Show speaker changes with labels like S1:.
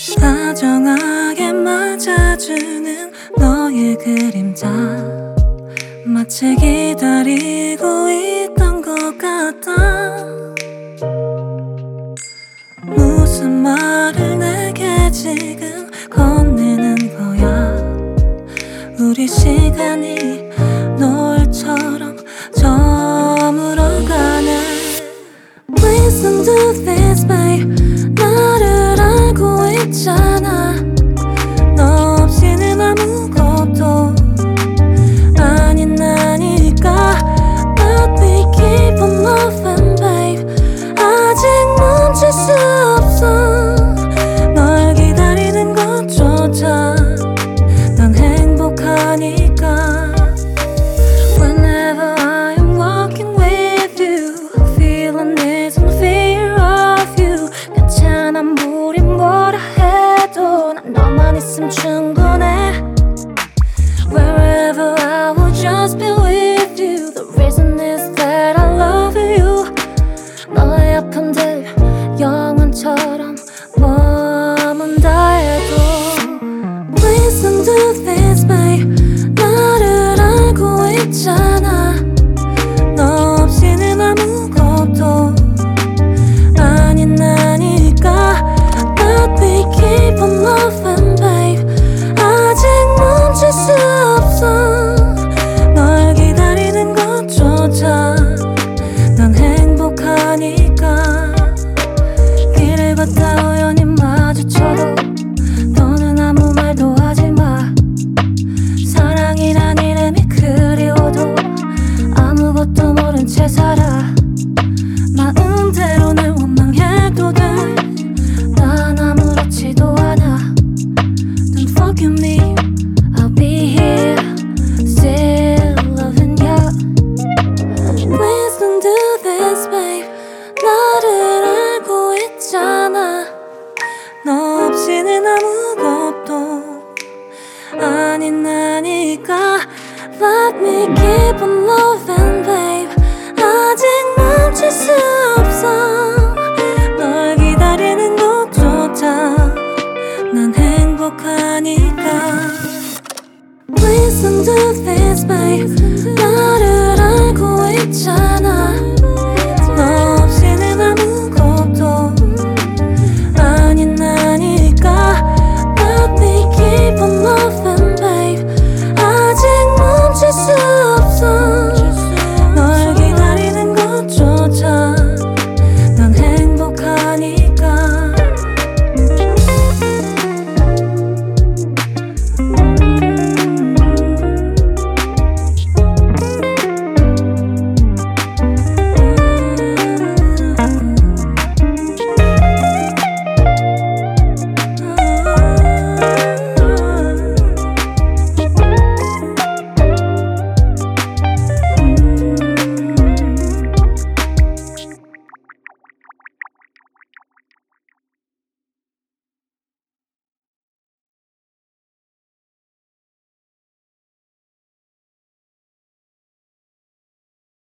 S1: 다정하게 맞아주는 너의 그림자, 마치 기다리고 있던 것 같아. 무슨 말을 내게 지금 건네는 거야. 우리 시간이 노을처럼 저물어가네. Please don't do this, babe. 나를 알고 있잖아. 너 없이는 아무것도 아닌 나니까. But we keep on loving, babe. 아직 멈출 수 없어. 널 기다리는 것조차 난 행복하니까. Whenever I am walking with you, feeling this and fear of you. 괜찮아 우리 뭐라 해도 난 너만 있으면 충분해. Wherever I will just be with you. The reason is that I love you. 너의 아픔들 영원처럼 머문다 해도 Please don't do this, babe. 나를 알고 있잖아. 너 없이는 아무것도 아닌 나니까. But we keep on loving, babe. 아직 멈출 수 없어. 널 기다리는 것조차 난 행복하니까. 길을 걷다 우연히 마주쳐도 너는 아무 말도 하지마. 사랑이란 이름이 그리워도 아무것도 모른 채 살아. 마음대로 늘 원망해도 돼. 난 아무렇지도 않아. Don't forgive me, I'll be here still loving you. Please don't do this, babe. 나를 알고 있잖아. 너 없이는 아무것도 아닌 나니까. Let me keep on loving, babe. 아직 멈출 수 없어. 널 기다리는 것조차 난 행복하니까. Please don't do this, babe.